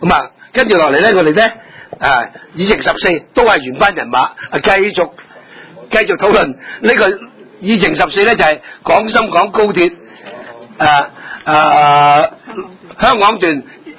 咁啊，跟住落嚟咧，我哋咧議程14都係原班人馬，繼續討論呢個議程14咧，就係廣深港高鐵香港段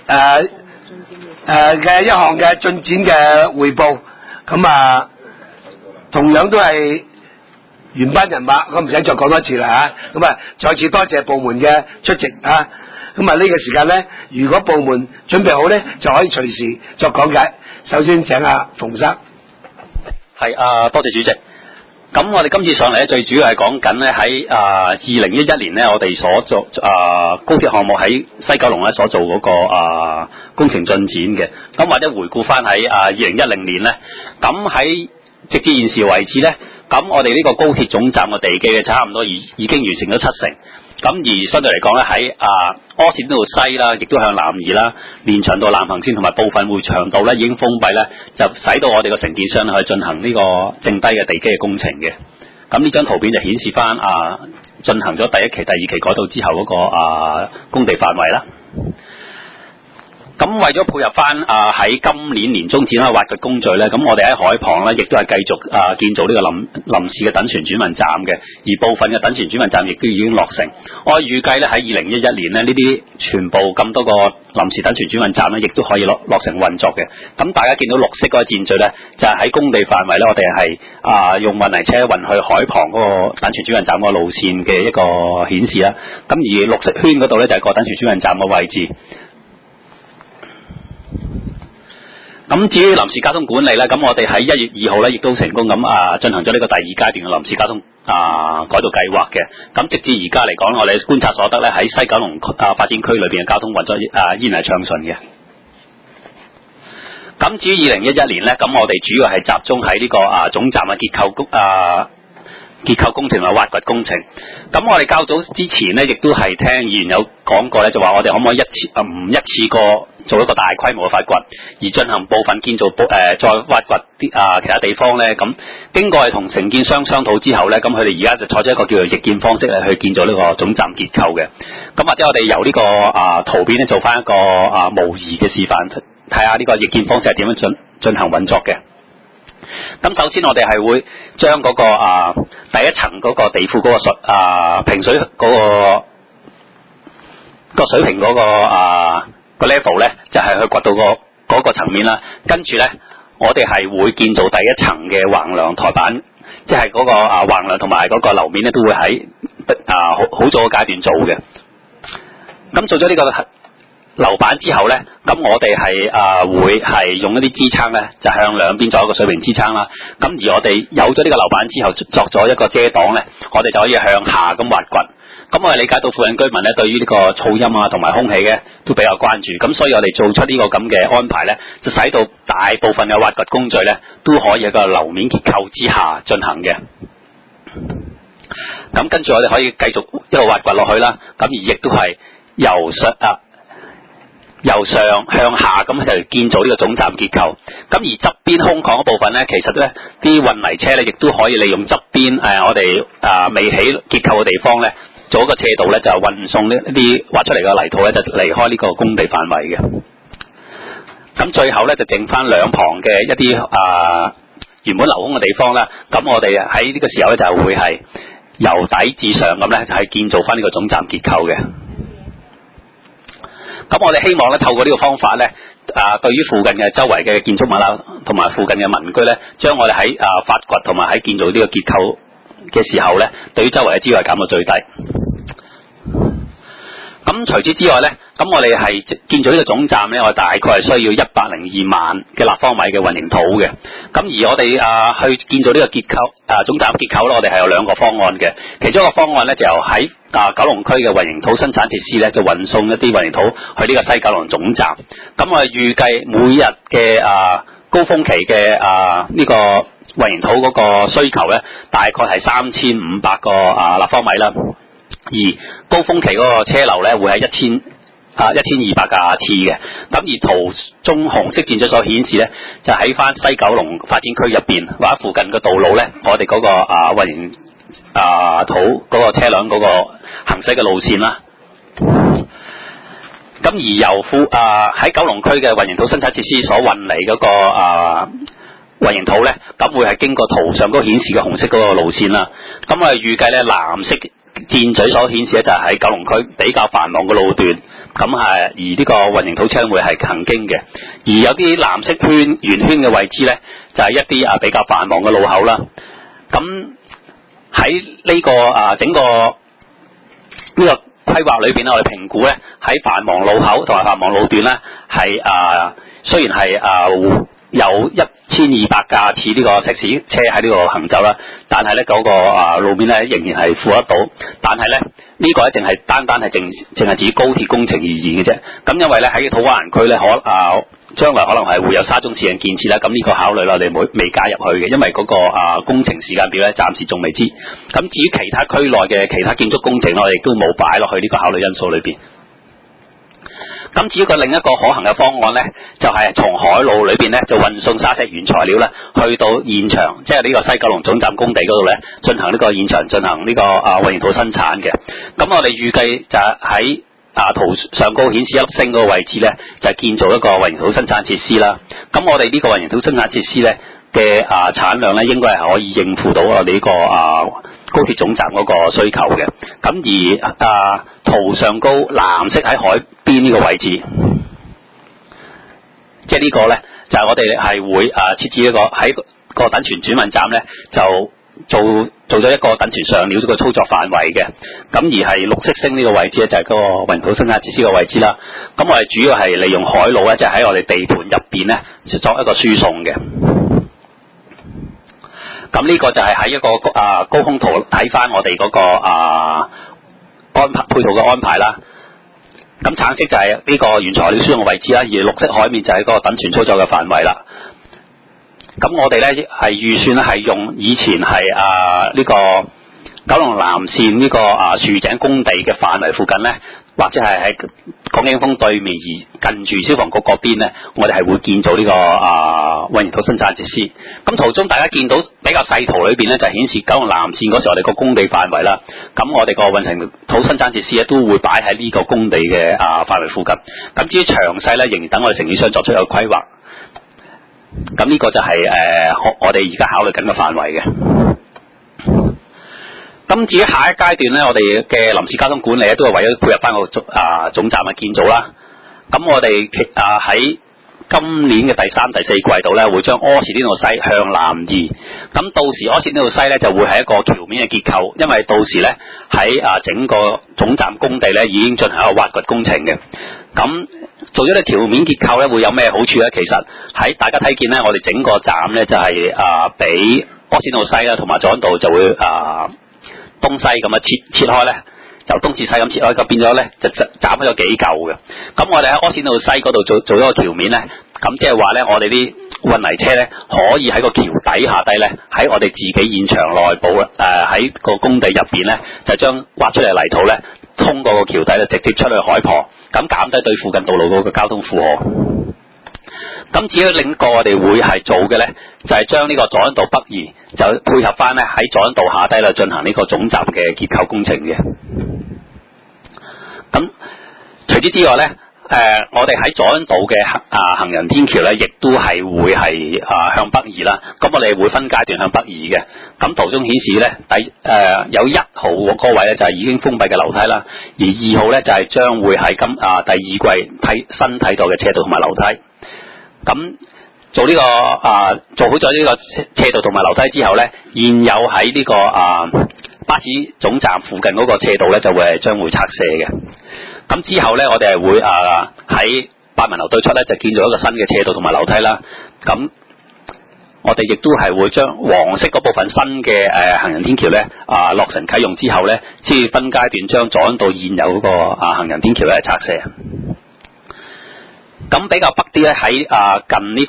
嘅一項嘅進展嘅匯報。咁啊，同樣都係原班人馬，我唔使再講多次啦嚇。咁啊，再次多謝部門嘅出席啊。咁啊，呢個時間咧，如果部門準備好咧，就可以隨時作講解。首先請阿馮生。 係多謝主席。咁我哋今次上嚟咧，最主要係講緊咧喺2011年咧，我哋所做高鐵項目喺西九龍咧所做嗰個工程進展嘅。咁或者回顧翻喺2010年咧，咁喺直至現時為止咧，咁我哋呢個高鐵總站嘅地基嘅差唔多已經完成咗70%。咁而相對嚟講咧，喺柯士甸道西啦，亦都向南移啦，連翔道南行線同埋部分會場道咧已經封閉咧，就使到我哋個承建商去進行呢個剩低嘅地基嘅工程嘅。咁呢張圖片就顯示翻進行咗第一期、第二期改道之後嗰個工地範圍啦。咁為咗配合翻喺今年年中展開挖掘工序咧，咁我哋喺海旁咧亦都係繼續建造呢個臨時嘅躉船轉運站嘅，而部分嘅躉船轉運站亦都已經落成。我預計咧喺2011年咧，呢啲全部咁多個臨時躉船轉運站咧，亦都可以落成運作嘅。咁大家見到綠色嗰個箭嘴咧，就係喺工地範圍咧，我哋係用運泥車運去海旁嗰個躉船轉運站個路線嘅一個顯示啦。咁而綠色圈嗰度咧就係個躉船轉運站嘅位置。咁至於臨時交通管理咧，咁我哋喺1月2號咧，亦都成功咁進行咗呢個第2階段嘅臨時交通改道計劃嘅。咁直至而家嚟講，我哋觀察所得咧，喺西九龍發展區裏邊嘅交通運作依然係暢順嘅。咁至於2011年咧，咁我哋主要係集中喺呢個總站嘅結構工程同埋挖掘工程。咁我哋較早之前咧，亦都係聽議員有講過咧，就話我哋可唔可以唔一次過做一個大規模嘅發掘，而進行部分建造再挖掘啲其他地方咧。咁經過係同承建商商討之後咧，咁佢哋而家就採取一個叫做逆建方式嚟去建造呢個總站結構嘅。咁或者我哋由呢個圖片咧做翻一個模擬嘅示範，睇下呢個逆建方式係點樣進行運作嘅。咁首先我哋係會將嗰個第一層嗰個地庫嗰個平水嗰個水平嗰個level 咧，就係去掘到嗰個層面啦。跟住咧，我哋係會建造第一層嘅橫梁台板，即係嗰個橫梁同埋嗰個樓面咧，都會喺好早嘅階段做嘅。咁做咗呢個樓板之後咧，咁我哋係會係用一啲支撐咧，就向兩邊做一個水平支撐啦。咁而我哋有咗呢個樓板之後，作咗一個遮擋咧，我哋就可以向下咁挖掘。咁我哋理解到附近居民咧對於呢個噪音同埋空氣咧都比較關注，咁所以我哋做出呢個咁嘅安排咧，就使到大部分嘅挖掘工序咧都可以喺個樓面結構之下進行嘅。咁跟住我哋可以繼續一路挖掘落去啦。咁而亦都係由上向下咁就建造呢個總站結構。咁而側邊空曠嗰部分咧，其實咧啲運泥車咧亦都可以利用側邊我哋未起結構嘅地方咧，做一個斜道咧，就運送呢啲挖出嚟嘅泥土咧，就離開呢個工地範圍嘅。咁最後咧就剩翻兩旁嘅一啲原本留空嘅地方啦。咁我哋喺呢個時候咧就會係由底至上咁咧，就係建造翻呢個總站結構嘅。咁我哋希望咧透過呢個方法咧，對於附近嘅周圍嘅建築物啦，同埋附近嘅民居咧，將我哋喺發掘同埋喺建造呢個結構嘅時候咧，對於周圍嘅滋擾減到最低。咁除此之外咧，咁我哋係建造呢個總站咧，我哋大概係需要102萬嘅立方米嘅混凝土嘅。咁而我哋去建造呢個結構總站結構咧，我哋係有兩個方案嘅。其中一個方案咧就由喺九龍區嘅混凝土生產設施咧，就運送一啲混凝土去呢個西九龍總站。咁我哋預計每日嘅高峰期嘅呢個混凝土嗰個需求咧，大概係3500個立方米啦。而高峰期嗰個車流咧會係1200架次嘅。咁而圖中紅色箭嘴所顯示咧，就喺翻西九龍發展區入邊或者附近嘅道路咧，我哋嗰個混凝土嗰個車輛嗰個行駛嘅路線啦。咁咁而由喺九龍區嘅混凝土生產設施所運嚟嗰個混凝土咧，咁會係經過圖上嗰個顯示嘅紅色嗰個路線啦。咁我哋預計咧藍色箭嘴所顯示咧就係喺九龍區比較繁忙嘅路段，咁而呢個混凝土車會係行經嘅。而有啲藍色圓圈嘅位置咧，就係一啲比較繁忙嘅路口啦。咁喺呢個整個呢個規劃裏邊咧，我哋評估咧喺繁忙路口同埋繁忙路段咧係雖然係有1200架次呢個石屎車喺呢度行走啦，但係咧嗰個路面咧仍然係負得到。但係咧呢個咧淨係單係淨係指高鐵工程而言嘅啫。咁因為咧喺土瓜灣區咧將來可能係會有沙中線嘅建設啦，咁呢個考慮啦，我哋未加入去嘅，因為嗰個工程時間表咧暫時仲未知。咁至於其他區內嘅其他建築工程我哋亦都冇擺落去呢個考慮因素裏邊。咁至於另一個可行嘅方案咧，就係從海路裏邊咧就運送沙石原材料咧去到現場，即係呢個西九龍總站工地嗰度咧進行呢個現場進行呢個混凝土生產嘅。咁我哋預計就喺圖上高顯示一粒星嗰個位置咧，就係建造一個混凝土生產設施啦。咁我哋呢個混凝土生產設施咧嘅產量咧，應該係可以應付到我哋呢個高鐵總站嗰個需求嘅。咁而圖上高藍色喺海邊呢個位置，即係呢個咧就係我哋係會設置一個喺個等船轉運站咧就做咗一個等船上料個操作範圍嘅。咁而係綠色星呢個位置咧就係嗰個混凝土生產設施嘅位置啦。咁我哋主要係利用海路咧，就喺我哋地盤入邊咧作一個輸送嘅。咁呢個就係喺一個高空圖睇翻我哋嗰個配套嘅安排啦。咁橙色就係呢個原材料輸送嘅位置啦，而綠色海面就係嗰個等船操作嘅範圍啦。咁我哋咧係預算係用以前係呢個九龍南線呢個樹井工地嘅範圍附近咧，或者係喺廣景峰對面而近住消防局嗰邊咧，我哋係會建造呢個混凝土生產設施。咁圖中大家見到比較細圖裏邊咧，就顯示九龍南線嗰時我哋個工地範圍啦。咁我哋個混凝土生產設施咧都會擺喺呢個工地嘅範圍附近。咁至於詳細咧，仍然等我哋承建商作出一個規劃。咁呢個就係我哋而家考慮緊嘅範圍嘅。咁至於下一階段咧，我哋嘅臨時交通管理咧都係為咗配合翻個總站嘅建造啦。咁我哋喺今年嘅第3、第4季度咧，會將柯士甸道西向南移。咁到時柯士甸道西咧就會係一個橋面嘅結構，因為到時咧喺整個總站工地咧已經進行一個挖掘工程嘅。咁做咗呢橋面結構咧會有咩好處咧？其實喺大家睇見咧，我哋整個站咧就係比柯士甸道西啦同埋佐敦道就會東西咁樣切開咧，由東至西咁切開，咁變咗咧就斬開咗幾嚿嘅。咁我哋喺柯士甸道西嗰度做咗個橋面咧，咁即係話咧，我哋啲運泥車咧可以喺個橋底下低咧，喺我哋自己現場內部喺個工地入邊咧，就將挖出嚟泥土咧，通過個橋底咧直接出去海旁，咁減低對附近道路嗰個交通負荷。咁至於另一個我哋會係做嘅咧，就係將呢個佐敦道北移，就配合翻咧喺佐敦道下低啦進行呢個總站嘅結構工程嘅。咁除此之外咧，我哋喺佐敦道嘅行人天橋咧，亦都係會係向北移啦。咁我哋會分階段向北移嘅。咁圖中顯示咧，有1號嗰位咧就係已經封閉嘅樓梯啦，而2號咧就係將會喺第2季新睇到嘅斜道同埋樓梯。咁做呢個做好咗呢個斜道同埋樓梯之後咧，現有喺呢個巴士總站附近嗰個斜道咧就會係將會拆卸嘅。咁之後咧，我哋係會喺八文樓對出咧就建造一個新嘅斜道同埋樓梯啦。咁我哋亦都係會將黃色嗰部分新嘅行人天橋咧落成啟用之後咧，先分階段將佐敦道現有嗰個行人天橋咧拆卸。咁比較北啲咧，喺近呢個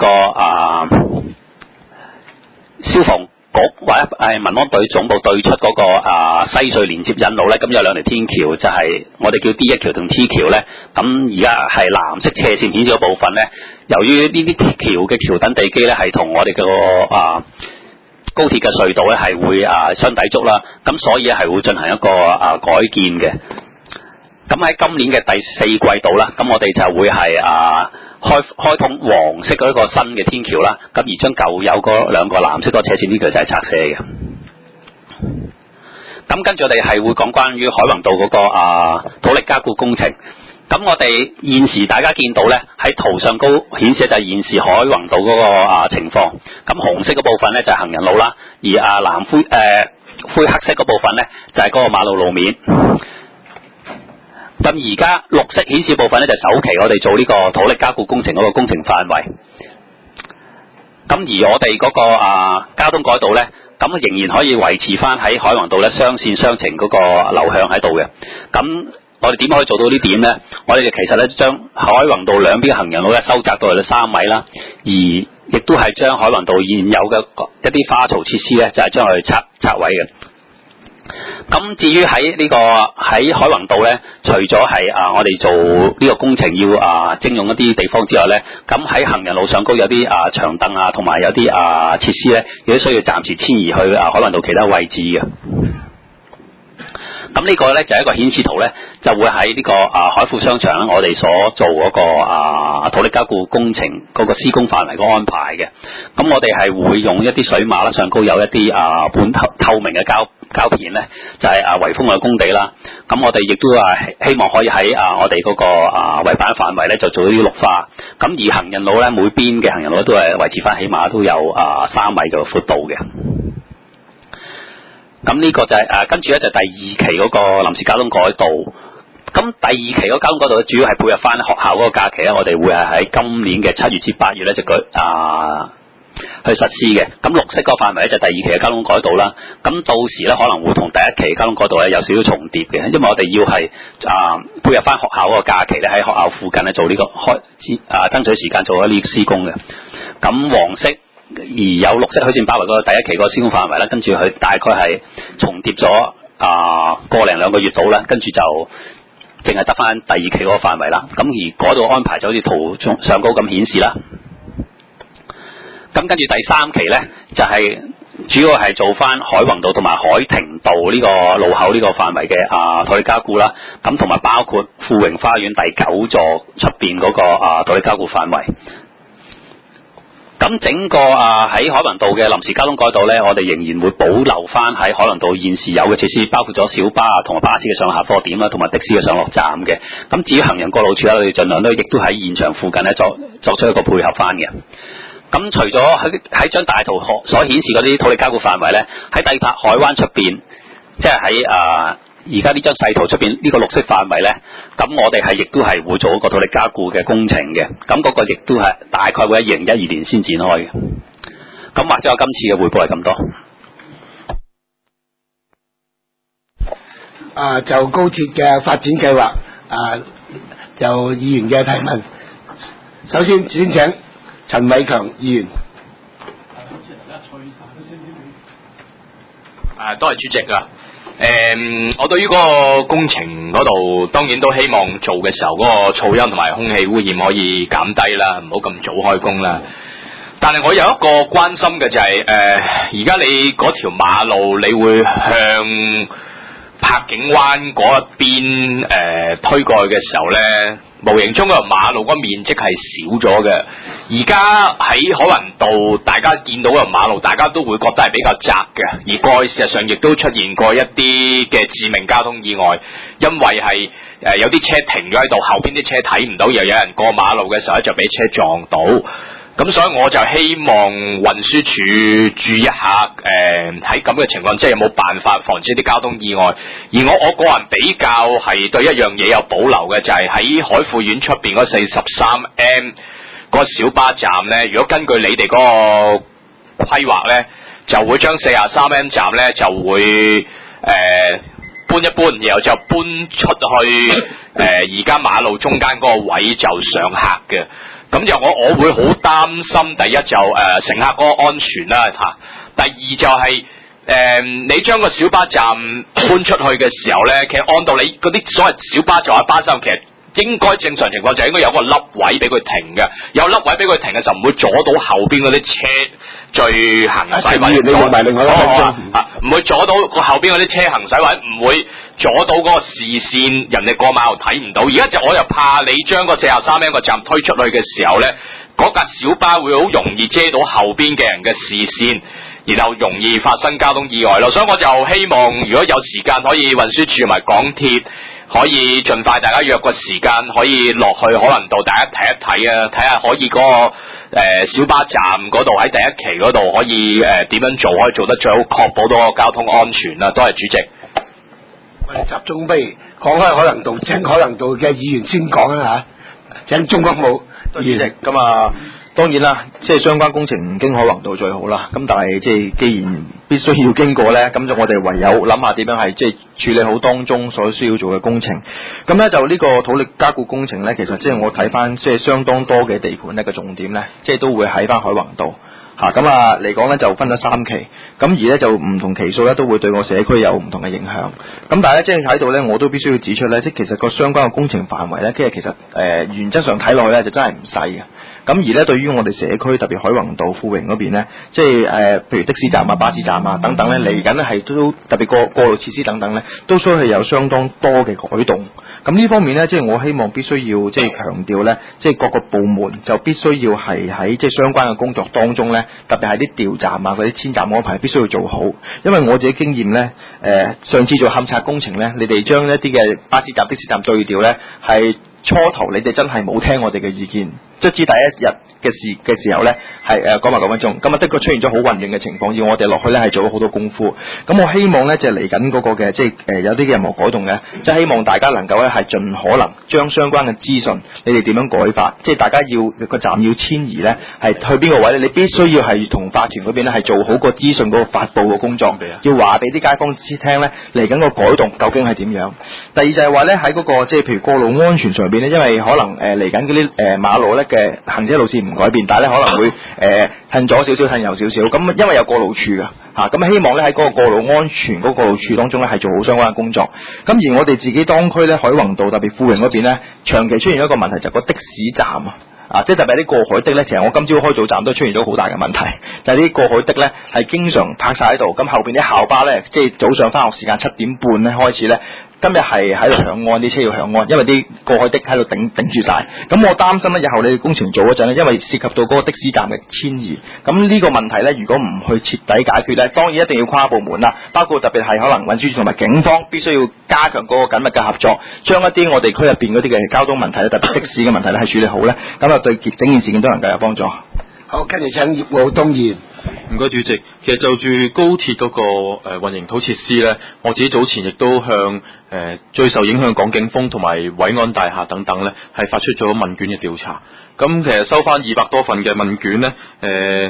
消防局或者民安隊總部對出嗰個西隧連接引路咧，咁有2條天橋，就係我哋叫 D1 橋同 T 橋咧。咁而家係藍色斜線顯示嘅部分咧，由於呢啲橋嘅橋躉地基咧係同我哋嘅高鐵嘅隧道咧係會相抵觸啦，咁所以係會進行一個改建嘅。 咁喺今年嘅第4季度啦，咁我哋就會係開通黃色嗰一個新嘅天橋啦，咁而將舊有嗰兩個藍色嗰個斜線天橋就係拆卸嘅。咁跟住我哋係會講關於海泓道嗰個土力加固工程。咁我哋現時大家見到咧，喺圖上高顯示就係現時海泓道嗰個情況。咁紅色嗰部分咧就係行人路啦，而藍灰黑色嗰部分咧就係嗰個馬路路面。咁而家綠色顯示部分咧就係首期我哋做呢個土力加固工程嗰個工程範圍。咁而我哋嗰個交通改道咧，咁仍然可以維持翻喺海泓道咧雙線雙程嗰個流向喺度嘅。咁我哋點可以做到呢點呢？我哋其實咧將海泓道兩邊嘅行人路咧收窄到去3米啦，而亦都係將海泓道現有嘅一啲花槽設施咧，就係將佢拆位嘅。咁至於喺海泓道咧，除咗係我哋做呢個工程要徵用一啲地方之外咧，咁喺行人路上高有啲長凳同埋有啲設施咧，亦都需要暫時遷移去海泓道其他位置嘅。咁呢個咧就係一個顯示圖咧，就會喺呢個海富商場我哋所做嗰個土力加固工程嗰個施工範圍嘅安排嘅。咁我哋係會用一啲水馬啦，上高有一啲半透明嘅膠片咧，就係圍封嘅工地啦。咁我哋亦都希望可以喺我哋嗰個圍板範圍咧就做啲綠化。咁而行人路咧，每邊嘅行人路都係維持翻起碼都有3米嘅闊度嘅。咁呢個就係跟住咧就第2期嗰個臨時交通改道。咁第2期嗰個交通改道咧，主要係配合翻學校嗰個假期咧，我哋會係喺今年嘅7月至8月咧就去實施嘅。咁綠色嗰個範圍咧就第2期嘅交通改道啦。咁到時咧可能會同第1期交通改道咧有少少重疊嘅，因為我哋要係配合翻學校嗰個假期咧，喺學校附近咧做呢個爭取時間做一啲施工嘅。咁黃色而有綠色虛線包圍嗰個第1期嗰個施工範圍啦，跟住佢大概係重疊咗個零2個月到啦，跟住就淨係得翻第2期嗰個範圍啦。咁而嗰度安排就好似圖上高咁顯示啦。咁跟住第3期咧，就係主要係做翻海泓道同埋海庭道呢個路口呢個範圍嘅土力加固啦。咁同埋包括富榮花園第9座出邊嗰個土力加固範圍。咁整個喺海泓道嘅臨時交通改道咧，我哋仍然會保留翻喺海泓道現時有嘅設施，包括咗小巴同埋巴士嘅上下貨點啦，同埋的士嘅上落站嘅。咁至於行人過路處咧，我哋盡量都亦都喺現場附近咧作出一個配合翻嘅。咁除咗喺張大圖所顯示嗰啲土力加固範圍咧，喺帝柏海灣出邊，即係喺而家呢張細圖出邊呢個綠色範圍咧，咁我哋亦都係會做一個土力加固嘅工程嘅。咁嗰個亦都係大概會喺2012年先展開嘅。咁或者我今次嘅匯報係咁多。 就高鐵嘅發展計劃，就議員嘅提問。首先請陳偉強議員。 多謝主席啊。我對於嗰個工程嗰度，當然都希望做嘅時候嗰個噪音同埋空氣污染可以減低啦，唔好咁早開工啦。但係我有一個關心嘅就係而家你嗰條馬路，你會向柏景灣嗰一邊推過去嘅時候呢，無形中個馬路嗰個面積係少咗嘅。而家喺海泓道，大家見到個馬路，大家都會覺得係比較窄嘅。而過去事實上亦都出現過一啲嘅致命交通意外，因為係有啲車停咗喺度，後邊啲車睇唔到，又有人過馬路嘅時候咧就俾車撞到。咁所以我就希望運輸署注意一下，喺咁嘅情況之下有冇辦法防止啲交通意外。而我個人比較係對一樣嘢有保留嘅，就係喺海富苑出邊嗰 43M 嗰個小巴站呢，如果根據你哋嗰個規劃呢，就會將 43M 站呢就會搬一搬，然後就搬出去而家馬路中間嗰個位就上客嘅。咁就我會好擔心，第一就乘客嗰個安全啦嚇，第二就係你將個小巴站搬出去嘅時候呢，其實按道理嗰啲所謂小巴就喺巴士站，其實應該正常情況就應該有個凹位俾佢停嘅，有凹位俾佢停嘅時候唔會阻到後邊嗰啲車最行駛位， 你用埋另外一個唔會阻到個後邊嗰啲車行駛位，唔會阻到嗰個視線，人哋過馬路睇唔到。而家我又怕你將個43M 個站推出去嘅時候咧，嗰架小巴會好容易遮到後邊嘅人嘅視線，然後容易發生交通意外咯。所以我就希望如果有時間可以運輸署同埋港鐵可以盡快大家約個時間可以落去可能度大家睇一睇啊，睇下可以嗰個小巴站嗰度喺第一期嗰度可以點樣做可以做得最好，確保到個交通安全啦。多謝主席。 我哋集中不如講開海泓道，請海泓道嘅議員先講啊嚇，請鍾國武議員。 咁啊，當然啦，即係相關工程唔經海泓道最好啦。咁但係即係既然必須要經過咧，咁就我哋唯有諗下點樣係即係處理好當中所需要做嘅工程。咁咧就呢個土力加固工程咧，其實即係我睇翻即係相當多嘅地盤咧嘅重點咧，即係都會喺翻海泓道。咁嚟講咧就分咗3期，咁而咧就唔同期數咧都會對個社區有唔同嘅影響。咁但係咧即係喺度咧，我都必須要指出咧，即係其實個相關嘅工程範圍咧，其實原則上睇落去咧就真係唔細嘅。咁而咧對於我哋社區特別海泓道富榮嗰邊咧，即係譬如的士站啊、巴士站啊等等咧，嚟緊咧係都特別過路設施等等咧，都需要有相當多嘅改動。咁呢方面咧，即係我希望必須要即係強調咧，即係各個部門就必須要係喺即係相關嘅工作當中咧，特別係啲調站啊、嗰啲遷站安排必須要做好。因為我自己經驗咧，上次做勘察工程咧，你哋將一啲嘅巴士站、的士站對調咧，係初頭你哋真係冇聽我哋嘅意見，卒之第一日嘅時候咧，係講埋9分鐘，咁啊的確出現咗好混亂嘅情況，要我哋落去咧係做咗好多功夫。咁我希望咧就嚟緊嗰個嘅即係有啲嘅任何改動嘅，即係希望大家能夠咧係盡可能將相關嘅資訊，你哋點樣改法，即係大家要個站要遷移咧，係去邊個位咧？你必須要係同法團嗰邊咧係做好個資訊嗰個發佈嘅工作，要話俾啲街坊知聽咧嚟緊個改動究竟係點樣。第二就係話咧喺嗰個即係譬如過路安全上邊咧，因為可能嚟緊嗰啲馬路咧嘅行車路線唔改變，但係咧可能會褪左少少，褪右少少，咁因為有過路處㗎嚇，咁希望咧喺嗰個過路安全嗰個過路處當中咧係做好相關嘅工作。咁而我哋自己當區咧海泓道特別富榮嗰邊咧，長期出現一個問題就係個的士站即係特別係啲過海的咧，其實我今朝開早站都出現咗好大嘅問題，就係啲過海的咧係經常泊晒喺度，咁後邊啲校巴咧即係早上返學時間7點半咧開始咧。今日係喺度響安，啲車要響安，因為啲過海的喺度頂住晒。咁我擔心咧，日後你哋工程做嗰陣咧，因為涉及到嗰個的士站嘅遷移，咁呢個問題咧，如果唔去徹底解決咧，當然一定要跨部門啦，包括特別係可能運輸署同埋警方必須要加強嗰個緊密嘅合作，將一啲我哋區入邊嗰啲嘅交通問題咧，特別的士嘅問題咧係處理好咧，咁啊對整件事件都能夠有幫助。 好，跟住請葉傲東議員。 唔該主席，其實就住高鐵嗰個混凝土設施咧，我自己早前亦都向最受影響港景峰同埋偉安大廈等等咧，係發出咗問卷嘅調查。咁其實收翻200多份嘅問卷咧，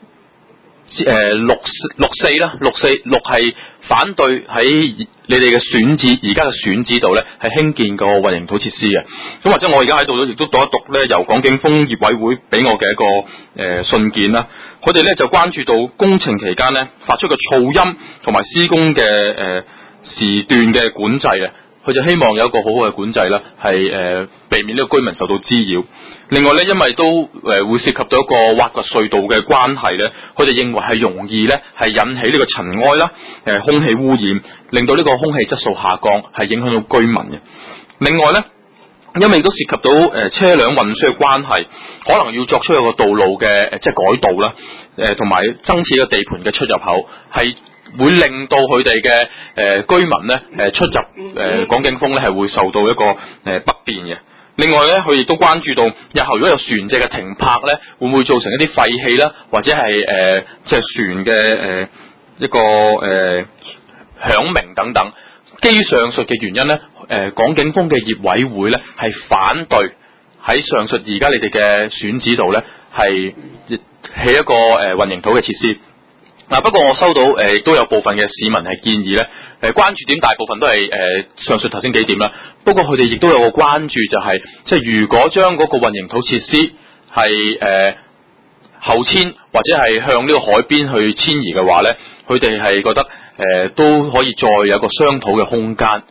六係反對喺你哋嘅選址而家嘅選址度咧係興建個混凝土設施嘅。咁或者我而家喺度亦都讀一讀咧，由港景峰業委會俾我嘅一個信件啦。佢哋咧就關注到工程期間咧發出嘅噪音同埋施工嘅時段嘅管制啊。佢就希望有一個好好嘅管制啦，係避免呢個居民受到滋擾。另外咧，因為都會涉及到一個挖掘隧道嘅關係咧，佢哋認為係容易咧係引起呢個塵埃啦、空氣污染，令到呢個空氣質素下降，係影響到居民嘅。另外咧，因為都涉及到車輛運輸嘅關係，可能要作出一個道路嘅即係改道啦，同埋增設個地盤嘅出入口，係會令到佢哋嘅居民咧出入港景峰咧係會受到一個不便嘅。另外咧，佢亦都關注到日後如果有船隻嘅停泊咧，會唔會造成一啲廢氣啦，或者係隻船嘅一個響鳴等等。基於上述嘅原因咧，港景峰嘅業委會咧係反對喺上述而家你哋嘅選址度咧係起一個混凝土嘅設施。不過我收到亦都有部分嘅市民係建議咧，關注點大部分都係上述頭先幾點啦。不過佢哋亦都有個關注就係，即係如果將嗰個混凝土設施係後遷或者係向呢個海邊去遷移嘅話咧，佢哋係覺得都可以再有個商討嘅空間。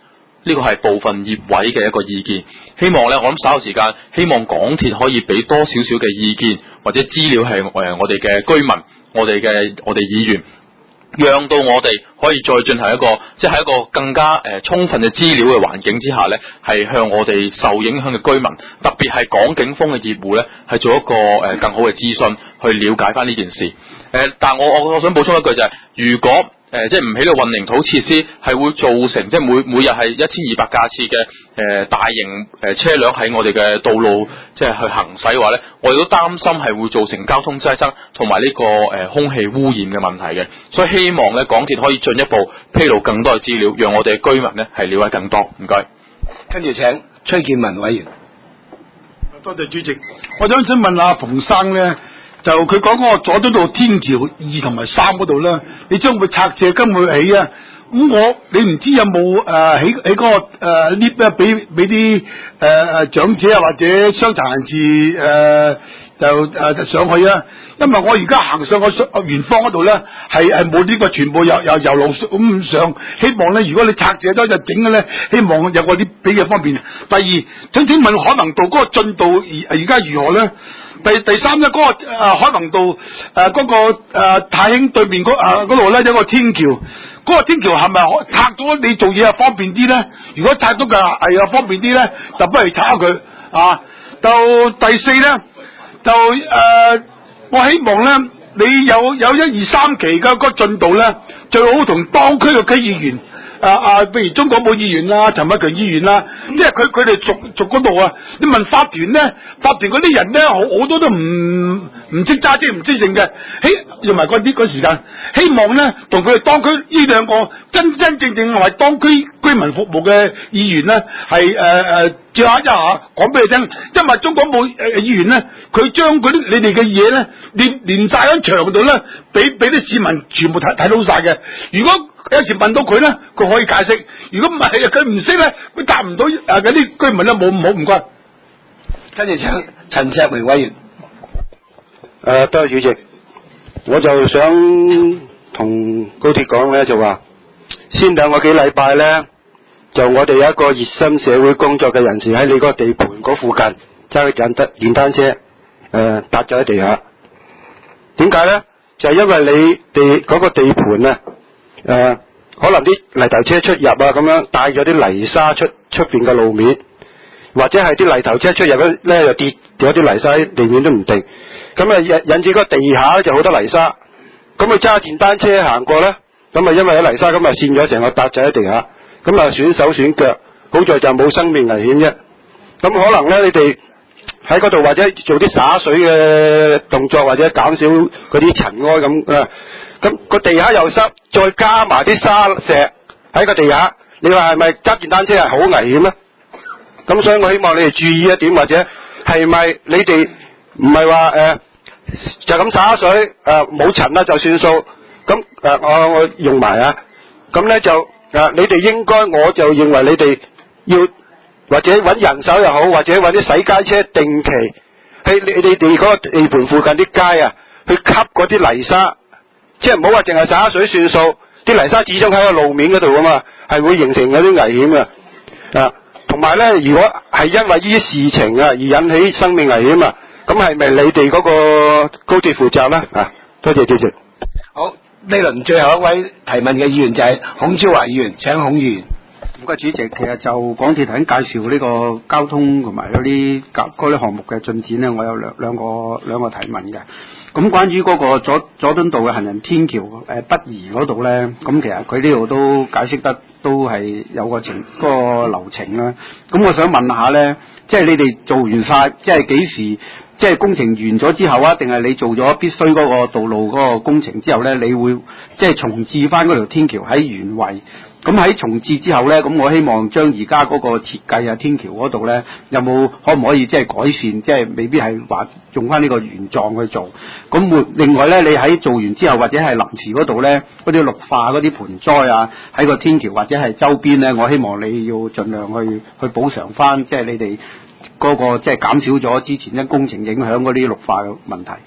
呢個係部分業委嘅一個意見。希望咧，我諗稍後時間，希望港鐵可以俾多少少嘅意見或者資料係我哋嘅居民、我哋議員。讓到我哋可以再進行一個，即係一個更加充分嘅資料嘅環境之下呢，係向我哋受影響嘅居民，特別係港景峰嘅業戶呢，係做一個更好嘅諮詢，去了解翻呢件事。但我想補充一句就係，如果即係唔起到混凝土設施，係會造成即係每日係1200架次嘅大型車輛喺我哋嘅道路即係去行駛嘅話咧，我哋都擔心係會造成交通擠塞同埋呢個空氣污染嘅問題嘅。所以希望咧港鐵可以進一步披露更多嘅資料，讓我哋嘅居民咧係了解更多。唔該。 跟住請崔建文委員。 多謝主席，我想問下馮生咧。就佢講嗰個佐敦道天橋2同埋3嗰度咧，你將會拆借金去起啊？咁你唔知有冇起嗰個lift 咧，俾啲長者啊或者傷殘人士就上去啊？因為我而家行上圓方嗰度咧，係冇呢個全部由遊路咁上。希望咧，如果你拆借咗就整嘅咧，希望有個啲比較方便。第二，請問海泓道嗰個進度而家如何咧？第三咧，嗰個海泓道嗰個太興對面嗰度咧有個天橋，嗰個天橋係咪拆咗你做嘢係方便啲咧？如果拆咗嘅係方便啲咧，就不如拆咗佢啊。到第四咧，就我希望咧，你有1、2、3期嘅嗰個進度咧，最好同當區嘅區議員。譬如鍾國武議員啦、陳偉強議員啦，即係佢哋逐嗰度啊！你問法團咧，法團嗰啲人咧，好多都唔識揸車，唔識成嘅，用埋嗰時間，希望咧同佢哋當區呢兩個真正為當區居民服務嘅議員咧，係接下一下講俾你聽，因為鍾國武議員咧，佢將嗰啲你哋嘅嘢咧，連晒喺牆度咧，俾啲市民全部睇到晒嘅。如果有時問到佢咧，佢可以解釋；如果唔係，佢唔識咧，佢答唔到嗰啲居民咧，冇好唔該。 跟住請陳石榮委員。 多謝主席，我就想同高鐵講咧，就話先兩個幾禮拜咧，就我哋有一個熱心社會工作嘅人士喺你嗰個地盤嗰附近揸電單車，搭咗喺地下。點解咧？就係因為你哋嗰個地盤啊。可能啲泥頭車出入啊，咁樣帶咗啲泥沙出邊嘅路面，或者係啲泥頭車出入咧又跌咗啲泥沙喺地面都唔定，咁啊引致個地下咧就好多泥沙，咁佢揸電單車行過咧，咁啊因為有泥沙咁啊跣咗成個笪仔喺地下，咁啊損手損腳，好在就冇生命危險啫。咁可能咧你哋喺嗰度或者做啲灑水嘅動作，或者減少嗰啲塵埃咁啊。咁個地下又濕，再加埋啲沙石喺個地下，你話係咪揸電單車係好危險咧？咁所以我希望你哋注意一點，或者係咪你哋唔係話就咁灑水冇塵啦就算數？咁我用埋啊，咁咧就你哋應該，我就認為你哋要或者揾人手又好，或者揾啲洗街車定期喺你哋嗰個地盤附近啲街啊，去吸嗰啲泥沙。即係唔好話淨係灑水算數，啲泥沙始終喺個路面嗰度啊嘛，係會形成嗰啲危險嘅。同埋咧，如果係因為呢啲事情啊而引起生命危險啊，咁係咪你哋嗰個高鐵負責咧？多謝主席。 好，呢輪最後一位提問嘅議員就係孔超華議員，請孔議員。 唔該主席，其實就港鐵頭先介紹呢個交通同埋嗰啲項目嘅進展咧，我有兩個提問嘅。咁關於嗰個佐敦道嘅行人天橋北移嗰度咧，咁其實佢呢度都解釋得都係有個流程啦。咁我想問下咧，即係你哋做完晒，即係幾時？即係工程完咗之後啊，定係你做咗必須嗰個道路嗰個工程之後咧，你會即係重置翻嗰條天橋喺原位？咁喺重置之後咧，咁我希望將而家嗰個設計啊天橋嗰度咧，可唔可以即係改善？即係未必係話用翻呢個原狀去做。咁另外咧，你喺做完之後或者係臨時嗰度咧，嗰啲綠化嗰啲盆栽啊，喺個天橋或者係周邊咧，我希望你要盡量去補償翻，即係你哋嗰個即係減少咗之前因工程影響嗰啲綠化嘅問題。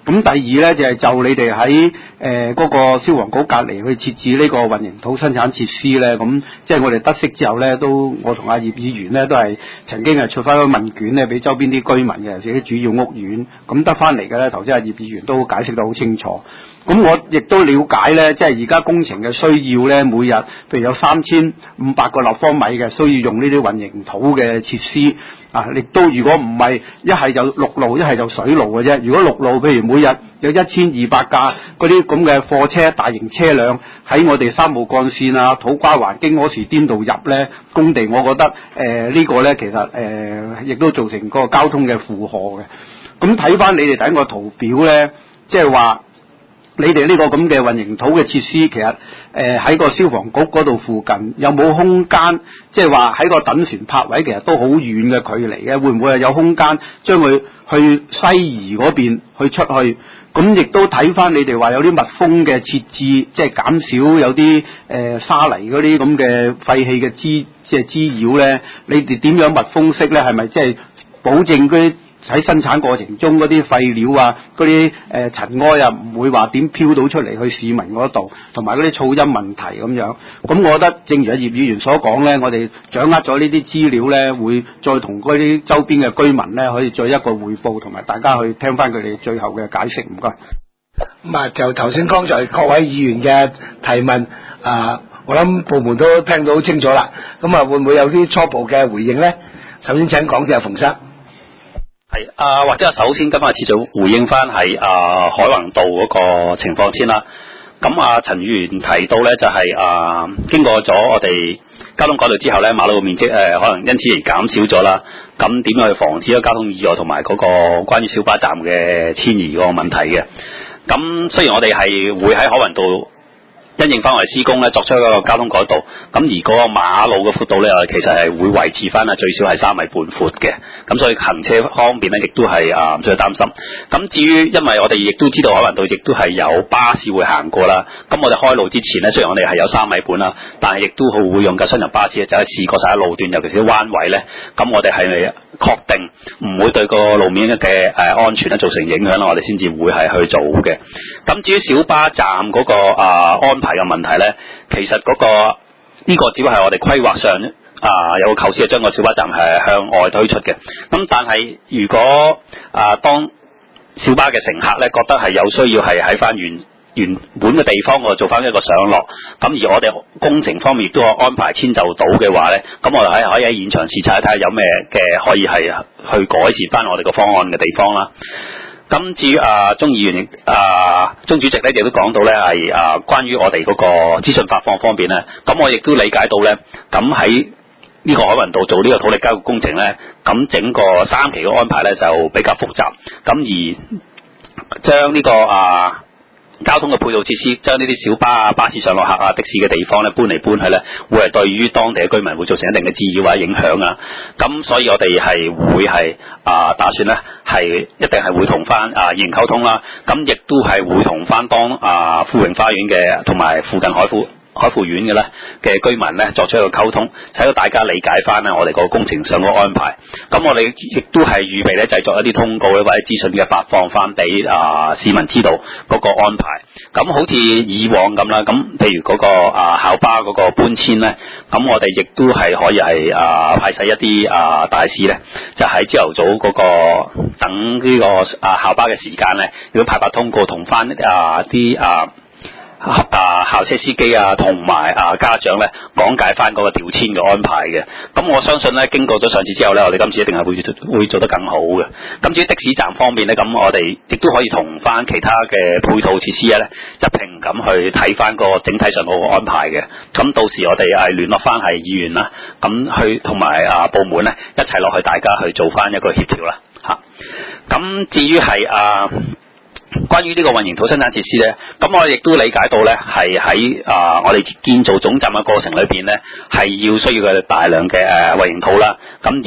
咁第二咧就係就你哋喺嗰個消防局隔離去設置呢個混凝土生產設施咧，咁即係我哋得悉之後咧，我同阿葉議員咧都係曾經係出翻個問卷咧俾周邊啲居民嘅，尤其是啲主要屋苑，咁得翻嚟嘅咧，頭先阿葉議員都解釋得好清楚。咁我亦都了解咧，即係而家工程嘅需要咧，每日譬如有3500個立方米嘅需要用呢啲混凝土嘅設施啊，亦都如果唔係一係就陸路，一係就水路嘅啫。如果陸路譬如每日有1200架嗰啲咁嘅貨車、大型車輛喺我哋3號幹線啊、土瓜灣、經柯士甸道入咧工地，我覺得呢個咧其實亦都造成個交通嘅負荷嘅。咁睇翻你哋第一個圖表咧，即係話你哋呢個咁嘅混凝土嘅設施，其實喺個消防局嗰度附近有冇空間？即係話喺個等船泊位，其實都好遠嘅距離嘅，會唔會係有空間將佢去西移嗰邊去出去？咁亦都睇翻你哋話有啲密封嘅設置，即係減少有啲沙泥嗰啲咁嘅廢氣嘅即係滋擾咧。你哋點樣密封式咧？係咪即係保證嗰啲喺生產過程中嗰啲廢料啊、嗰啲塵埃啊，唔會話點飄到出嚟去市民嗰度，同埋嗰啲噪音問題咁樣。咁我覺得，正如阿葉議員所講咧，我哋掌握咗呢啲資料咧，會再同嗰啲周邊嘅居民咧，可以再一個匯報，同埋大家去聽翻佢哋最後嘅解釋。唔該。 咁啊，就頭先剛才各位議員嘅提問我諗部門都聽到好清楚啦。咁啊，會唔會有啲初步嘅回應咧？首先請講嘅係馮生。 係或者首先今日次序回應翻係海泓道嗰個情況先啦。咁陳議員提到咧就係經過咗我哋交通改道之後咧，馬路面積可能因此而減少咗啦。咁點樣去防止咗交通意外同埋嗰個關於小巴站嘅遷移嗰個問題嘅？咁雖然我哋係會喺海泓道因應翻我哋施工咧，作出一個交通改道，咁而嗰個馬路嘅闊度咧，其實係會維持翻最少係3.5米闊嘅，咁所以行車方面咧，亦都係唔需要擔心。咁至於因為我哋亦都知道海泓道亦都係有巴士會行過啦，咁我哋開路之前咧，雖然我哋係有3米半啦，但係亦都會用架雙人巴士就係試過晒路段，尤其是啲彎位咧，咁我哋係確定唔會對個路面嘅安全咧造成影響啦，我哋先至會係去做嘅。咁至於小巴站嗰個安排嘅問題咧，其實呢個只不過係我哋規劃上有個構思係將個小巴站係向外推出嘅。咁但係如果當小巴嘅乘客咧覺得係有需要係喺翻原本嘅地方我做翻一個上落，咁而我哋工程方面亦都有安排遷就到嘅話咧，咁我哋可以喺現場視察睇下有咩嘅可以係去改善翻我哋個方案嘅地方啦。咁至於鍾議員鍾主席咧亦都講到咧係關於我哋嗰個資訊發放方面咧，咁我亦都理解到咧，咁喺呢個海泓道做呢個土力加固工程咧，咁整個3期嘅安排咧就比較複雜，咁而將呢個交通嘅配套設施，將呢啲小巴巴士上落客的士嘅地方咧搬嚟搬去咧，會係對於當地嘅居民會造成一定嘅滋擾或者影響啊。咁所以我哋係會係打算咧係一定係會同翻議員溝通啦。咁亦都係會同翻當富榮花園嘅同埋附近海富苑嘅咧嘅居民咧作出一個溝通，使到大家理解翻咧我哋個工程上個安排。咁我哋亦都係預備咧製作一啲通告或者資訊嘅發放翻俾市民知道嗰個安排。咁好似以往咁啦，咁譬如嗰個校巴嗰個搬遷咧，咁我哋亦都係可以係派使一啲大使咧，就喺朝頭早嗰個等呢個校巴嘅時間咧，如果派發通告同翻啲校車司機同埋家長咧講解翻嗰個調遷嘅安排嘅。咁我相信咧經過咗上次之後咧，我哋今次一定係會做得更好嘅。咁至於的士站方面咧，咁我哋亦都可以同翻其他嘅配套設施咧一併咁去睇翻個整體上嗰個安排嘅。咁到時我哋係聯絡翻係議員啦，咁去同埋部門咧一齊落去，大家去做翻一個協調啦嚇。咁至於係關於呢個混凝土生產設施咧，咁我亦都理解到咧，係喺我哋建造總站嘅過程裏邊咧，係需要嘅大量嘅混凝土啦。咁而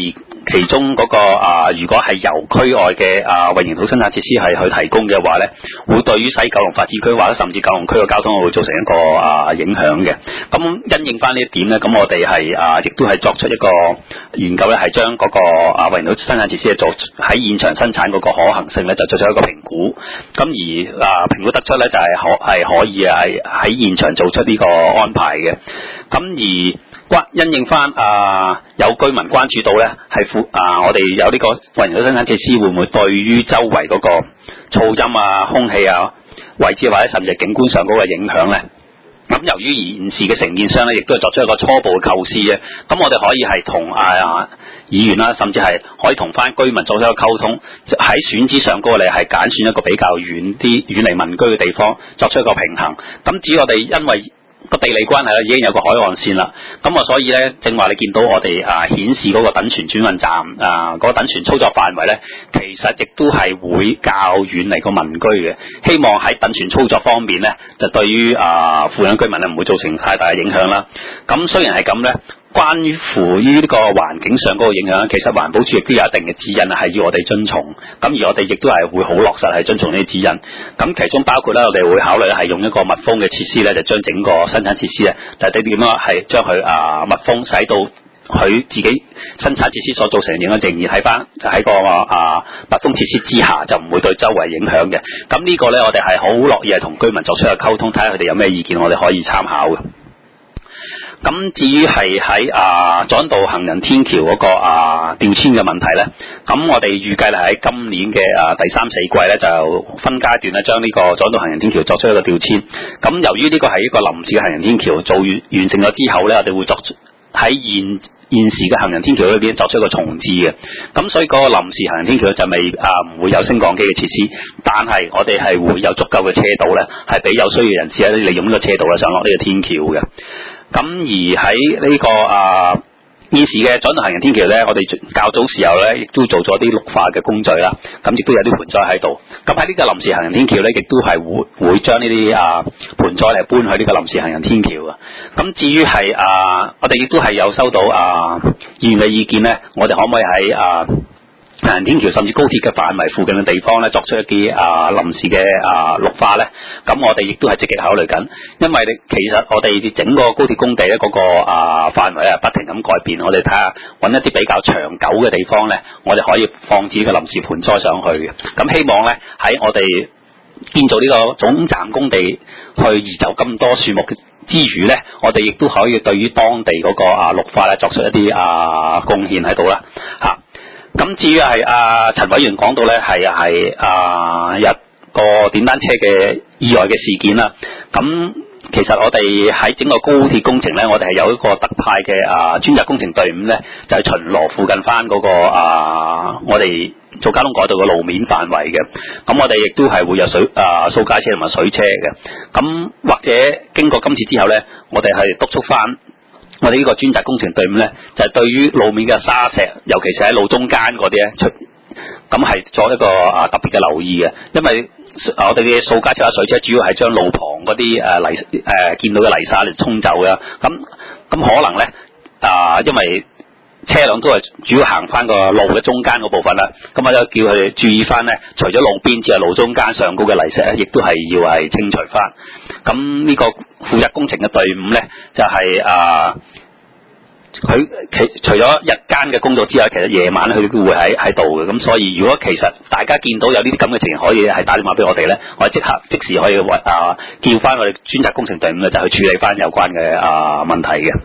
其中嗰、如果係由區外嘅混凝土生產設施係去提供嘅話咧，會對於西九龍發展區或者甚至九龍區嘅交通會造成一個影響嘅。咁因應翻呢一點咧，咁我哋係亦都係作出一個研究咧，係將嗰個混凝土生產設施做喺現場生產嗰個可行性咧，就作出一個評估。咁而評估得出咧，就係可以係喺現場做出呢個安排嘅。咁因應翻有居民關注到咧，我哋有呢個混凝土生產設施會唔會對於周圍嗰個噪音空氣位置或者甚至係景觀上嗰個影響咧？咁由於現時嘅承建商咧，亦都係作出一個初步嘅構思嘅，咁我哋可以係同議員啦，甚至係可以同翻居民做出一個溝通，喺選址上嗰個咧係揀選一個比較遠離民居嘅地方，作出一個平衡。咁至於我哋因為個地理關係咧，已經有個海岸線啦。咁所以咧，正話你見到我哋顯示嗰個等船轉運站嗰個等船操作範圍咧，其實亦都係會較遠離個民居嘅。希望喺等船操作方面咧，就對於附近居民咧唔會造成太大嘅影響啦。咁雖然係咁咧，關乎於呢個環境上嗰個影響，其實環保署亦都有一定嘅指引係要我哋遵從。咁而我哋亦都係會好落實係遵從呢啲指引。咁其中包括咧，我哋會考慮係用一個密封嘅設施咧，就將整個生產設施咧，就點樣係將佢密封，使到佢自己生產設施所造成嘅影響，仍然喺翻喺個密封設施之下，就唔會對周圍影響嘅。咁呢個咧，我哋係好樂意係同居民作出一個溝通，睇下佢哋有咩意見，我哋可以參考嘅。咁至於係喺佐敦道行人天橋嗰個調遷嘅問題咧，咁我哋預計係喺今年嘅第3、4季咧，就分階段咧將呢個佐敦道行人天橋作出一個調遷。咁由於呢個係一個臨時嘅行人天橋，做完成咗之後咧，我哋會作出喺現時嘅行人天橋裏邊作出一個重置嘅。咁所以嗰個臨時行人天橋就唔會有升降機嘅設施，但係我哋係會有足夠嘅車道咧，係俾有需要人士咧利用呢個車道咧上落呢個天橋嘅。咁而喺呢個現時嘅佐敦道行人天橋咧，我哋較早時候咧亦都做咗啲綠化嘅工序啦，咁亦都有啲盆栽喺度。咁喺呢個臨時行人天橋咧，亦都係會將呢啲盆栽嚟搬去呢個臨時行人天橋啊。咁至於係我哋亦都係有收到議員嘅意見咧，我哋可唔可以喺行人天橋甚至高鐵嘅範圍附近嘅地方咧，作出一啲臨時嘅綠化咧，咁我哋亦都係積極考慮緊，因為其實我哋整個高鐵工地咧嗰個範圍不停咁改變，我哋睇下揾一啲比較長久嘅地方咧，我哋可以放置個臨時盆栽上去嘅。咁希望咧喺我哋建造呢個總站工地去移走咁多樹木之餘咧，我哋亦都可以對於當地嗰個綠化咧作出一啲貢獻喺度啦嚇。咁至於係陳委員講到咧係一個電單車嘅意外嘅事件啦。咁其實我哋喺整個高鐵工程咧，我哋係有一個特派嘅專責工程隊伍咧，就係巡邏附近翻嗰個我哋做交通改道嘅路面範圍嘅。咁我哋亦都係會有掃街車同埋水車嘅。咁或者經過今次之後咧，我哋係督促翻我哋呢個專責工程隊伍咧，就係對於路面嘅沙石，尤其是喺路中間嗰啲咧，咁係做一個特別嘅留意嘅，因為我哋嘅掃街車、水車主要係將路旁嗰啲見到嘅泥沙嚟沖走嘅。咁可能咧因為車輛都係主要行翻個路嘅中間嗰部分啦，咁我就叫佢哋注意翻咧，除咗路邊之外，路中間上高嘅泥石咧，亦都係要係清除翻。咁呢個負責工程嘅隊伍咧，就係佢除咗日間嘅工作之外，其實夜晚佢都會喺度嘅。咁所以如果其實大家見到有呢啲咁嘅情形，可以係打電話俾我哋咧，我哋即時可以叫翻我哋專責工程隊伍咧，就去處理翻有關嘅問題嘅。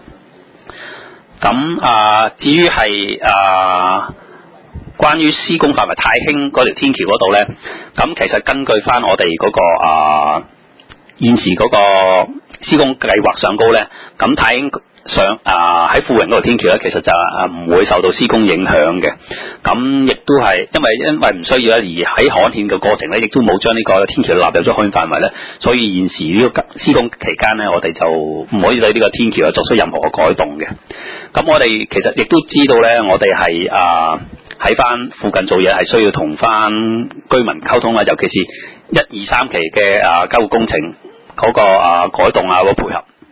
咁至於係關於施工範圍太興嗰條天橋嗰度咧，咁其實根據翻我哋嗰個現時嗰個施工計劃上高咧，咁太興上喺富榮嗰條天橋咧，其實就唔會受到施工影響嘅。咁亦都係因為唔需要咧，而喺刊憲嘅過程咧，亦都冇將呢個天橋納入咗刊憲範圍咧，所以現時呢個施工期間咧，我哋就唔可以對呢個天橋作出任何嘅改動嘅。咁我哋其實亦都知道咧，我哋係喺翻附近做嘢係需要同翻居民溝通啦，尤其是1、2、3期嘅交通工程嗰個改動個配合。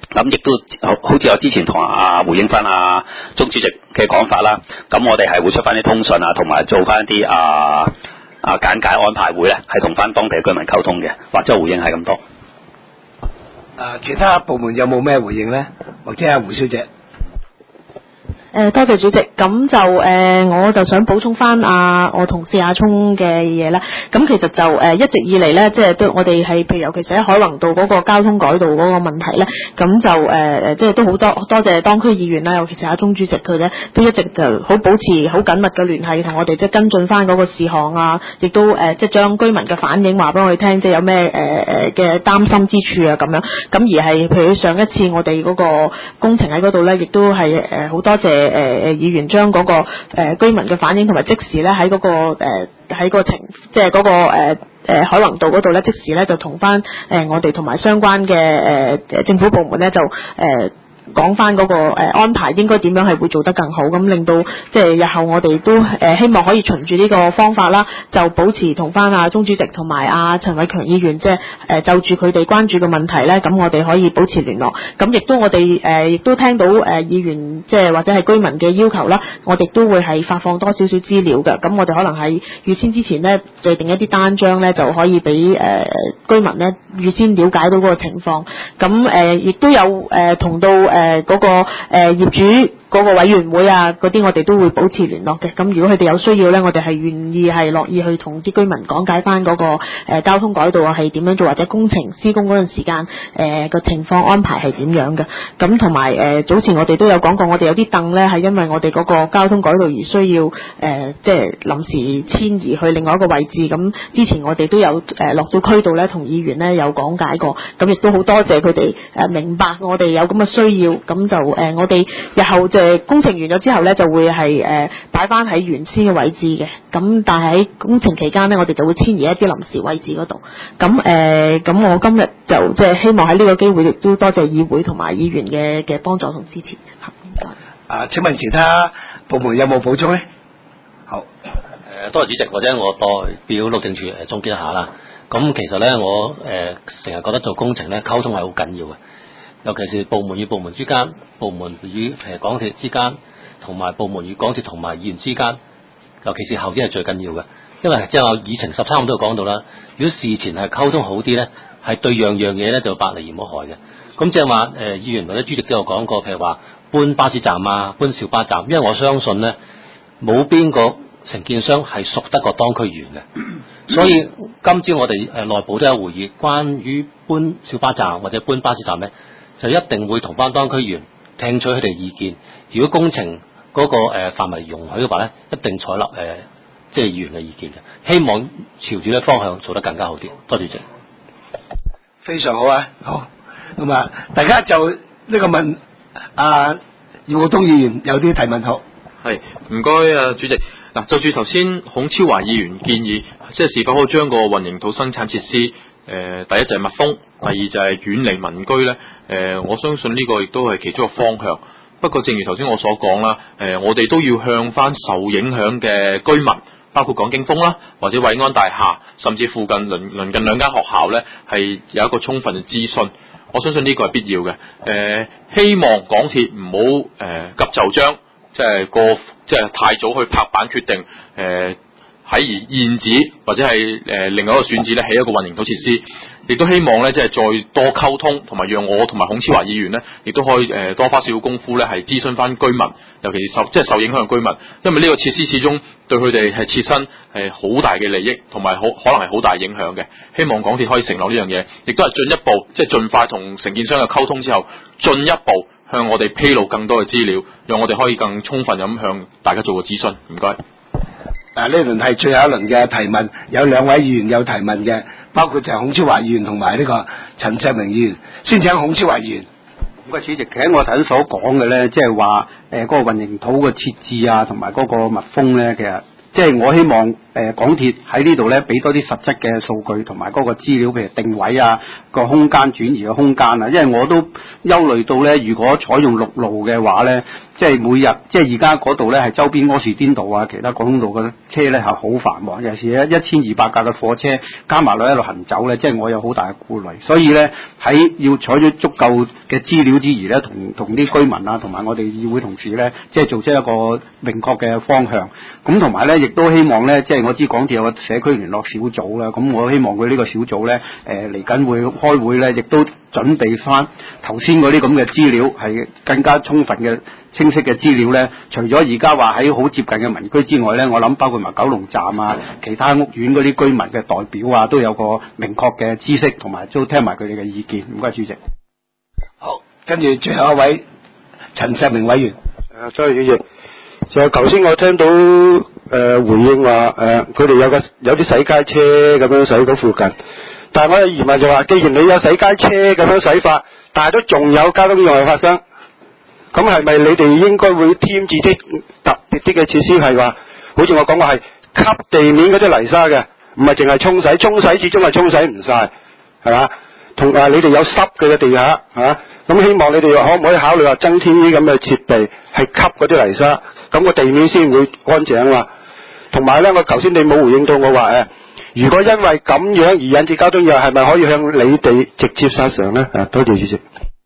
咁亦都好似我之前同回應翻鍾主席嘅講法啦，咁我哋係會出翻啲通訊同埋做翻啲簡介安排會咧，係同翻當地嘅居民溝通嘅，或者回應係咁多。 其他部門有冇咩回應咧？或者胡小姐？ 多謝主席，咁就我就想補充翻我同事阿聰嘅嘢啦。咁其實就一直以嚟咧，即係都我哋係譬如尤其是喺海泓道嗰個交通改道嗰個問題咧，咁就即係都好多謝當區議員啦，尤其是阿聰主席佢咧都一直就好保持好緊密嘅聯繫，同我哋即係跟進翻嗰個事項啊，亦都即係將居民嘅反應話俾我哋聽，即係有咩嘅擔心之處啊咁樣。咁而係譬如上一次我哋嗰個工程喺嗰度咧，亦都係好多謝議員將嗰個居民嘅反應同埋即時咧喺嗰個喺個即係嗰個海泓道嗰度咧，即時咧就同翻我哋同埋相關嘅政府部門咧就講翻嗰個安排應該點樣係會做得更好，咁令到即係日後我哋都希望可以循住呢個方法啦，就保持同翻鍾主席同埋陳偉強議員即係就住佢哋關注嘅問題咧，咁我哋可以保持聯絡。咁亦都我哋亦都聽到議員即係或者係居民嘅要求啦，我哋都會係發放多少少資料嘅。咁我哋可能喺預先之前咧制定一啲單張咧，就可以俾居民咧預先了解到嗰個情況。咁亦都有同到嗰個業主嗰個委員會啊，嗰啲我哋都會保持聯絡嘅。咁如果佢哋有需要咧，我哋係願意係樂意去同啲居民講解翻嗰個交通改道啊係點樣做，或者工程施工嗰陣時間個情況安排係點樣嘅。咁同埋早前我哋都有講過，我哋有啲凳咧係因為我哋嗰個交通改道而需要即係臨時遷移去另外一個位置。咁之前我哋都有落到區度咧，同議員咧有講解過。咁亦都好多謝佢哋明白我哋有咁嘅需要。咁就我哋日後工程完咗之後咧，就會係擺翻喺原先嘅位置嘅。咁但係喺工程期間咧，我哋就會遷移一啲臨時位置嗰度。咁我今日就即係希望喺呢個機會亦都多謝議會同埋議員嘅幫助同支持。 請問其他部門有冇補充咧？好。 多謝主席，或者我代表路政署總結一下啦。咁其實咧，我成日覺得做工程咧，溝通係好緊要嘅。尤其是部門與部門之間，部門與港鐵之間，同埋部門與港鐵同埋議員之間，尤其是後者係最緊要嘅。因為即係我議程13都有講到啦，如果事前係溝通好啲咧，係對樣嘢咧就百利而無害嘅。咁即係話議員或者主席都有講過，譬如話搬巴士站啊，搬小巴站，因為我相信咧冇邊個承建商係熟得過當區議員嘅，所以今朝我哋內部都有會議，關於搬小巴站或者搬巴士站咧，就一定會同翻當區議員聽取佢哋意見。如果工程嗰個範圍容許嘅話咧，一定採納即係議員嘅意見嘅。希望朝住呢方向做得更加好啲。多謝主席。 非常好啊，好咁啊！大家就呢個問姚浩東議員有啲提問好。 係唔該主席。嗱，就住頭先孔超華議員建議，即係是否可以將個混凝土生產設施第一就係密封，第二就係遠離民居咧。我相信呢個亦都係其中一個方向。不過正如頭先我所講啦，我哋都要向翻受影響嘅居民，包括港景峰啦，或者偉安大廈，甚至附近鄰近兩間學校咧，係有一個充分嘅諮詢。我相信呢個係必要嘅。希望港鐵唔好急就章，即係太早去拍板決定喺現址或者係另外一個選址咧起一個混凝土設施，亦都希望咧即係再多溝通，同埋讓我同埋孔超華議員咧，亦都可以多花少少功夫咧，係諮詢翻居民，尤其是受影響嘅居民，因為呢個設施始終對佢哋係切身係好大嘅利益，同埋可能係好大影響嘅。希望港鐵可以承諾呢樣嘢，亦都係進一步即係盡快同承建商嘅溝通之後，進一步向我哋披露更多嘅資料，讓我哋可以更充分咁向大家做個諮詢。唔該。 呢輪係最後一輪嘅提問，有兩位議員有提問嘅，包括就係孔超華議員同埋呢個陳志明議員。先請孔超華議員。 唔該主席，其實我頭先所講嘅咧，即係話嗰個混凝土嘅設置啊，同埋嗰個密封咧，其實即係我希望港鐵喺呢度咧俾多啲實質嘅數據同埋嗰個資料，譬如定位啊、個空間轉移嘅空間啊，因為我都憂慮到咧，如果採用陸路嘅話咧，即係每日即係而家嗰度咧係周邊柯士甸道啊、其他廣東道嘅車咧係好繁忙，尤其是1200架嘅貨車加埋落一路行走咧，即係我有好大嘅顧慮，所以咧喺要採取足夠嘅資料之餘咧，同啲居民啊，同埋我哋議會同事咧，即係做出一個明確嘅方向。咁同埋咧，亦都希望咧，即係我知港鐵有個社區聯絡小組啦，咁我希望佢呢個小組咧，嚟緊會開會咧，亦都準備翻頭先嗰啲咁嘅資料，係更加充分嘅清晰嘅資料咧。除咗而家話喺好接近嘅民居之外咧，我諗包括埋九龍站啊、其他屋苑嗰啲居民嘅代表啊，都有個明確嘅知識，同埋都聽埋佢哋嘅意見。唔該，主席。 好，跟住最後一位陳世明委員。 多謝主席。就頭先我聽到回應話佢哋有啲洗街車咁樣洗到附近，但係我有疑問就話，既然你有洗街車咁樣洗法，但係都仲有交通意外發生，咁係咪你哋應該會添置啲特別啲嘅設施，係話好似我講話係吸地面嗰啲泥沙嘅，唔係淨係沖洗，沖洗始終係沖洗唔晒，係嘛？同埋你哋有濕嘅地下咁希望你哋可唔可以考慮話增添啲咁嘅設備，係吸嗰啲泥沙，咁個地面先會乾淨啊？同埋咧，我頭先你冇回應到我話如果因為咁樣而引致交通意外，係咪可以向你哋直接索償咧？多謝主席。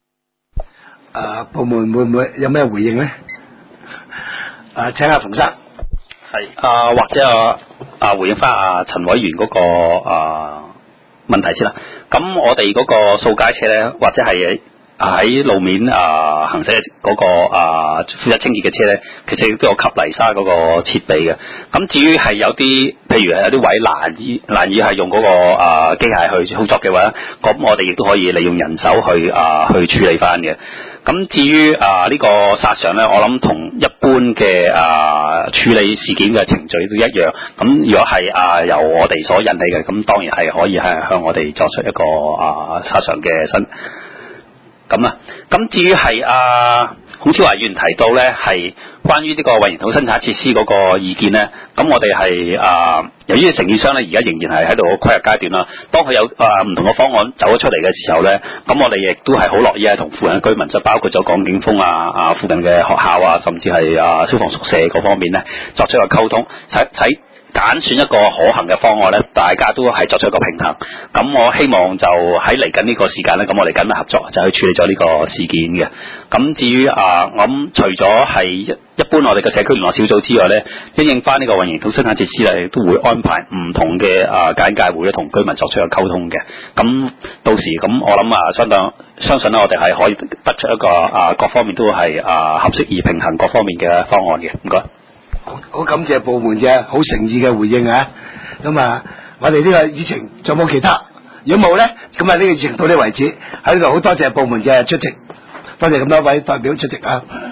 部門會唔會有咩回應咧？請阿馮生。 係或者回應翻陳委員嗰個問題先啦。咁我哋嗰個掃街車咧，或者係喺路面行駛嗰個負責清潔嘅車咧，其實亦都有吸泥沙嗰個設備嘅。咁至於係有啲，譬如係有啲位難以係用嗰個機械去操作嘅話，咁我哋亦都可以利用人手去處理翻嘅。咁至於呢個索償咧，我諗同一般嘅處理事件嘅程序都一樣。咁如果係由我哋所引起嘅，咁當然係可以係向我哋作出一個索償嘅咁啊。咁至於係孔超華議員提到咧，係關於呢個混凝土生產設施嗰個意見咧，咁我哋係由於承建商咧而家仍然係喺度規劃階段啦。當佢有唔同嘅方案走咗出嚟嘅時候咧，咁我哋亦都係好樂意係同附近嘅居民，就包括咗港景峰附近嘅學校啊，甚至係消防宿舍嗰方面咧，作出一個溝通，睇揀選一個可行嘅方案咧，大家都係作出一個平衡。咁我希望就喺嚟緊呢個時間咧，咁我哋緊密合作就去處理咗呢個事件嘅。咁至於我諗除咗係一般我哋嘅社區聯絡小組之外咧，因應翻呢個混凝土生產設施咧，都會安排唔同嘅簡介會咧，同居民作出一個溝通嘅。咁到時咁我諗相信咧，我哋係可以得出一個各方面都係合適而平衡各方面嘅方案嘅。唔該。 好感謝部門嘅好誠意嘅回應啊！咁我哋呢個議程仲有冇其他？如果冇咧，咁呢個議程到呢為止。喺呢度好多謝部門嘅出席，多謝咁多位代表出席啊！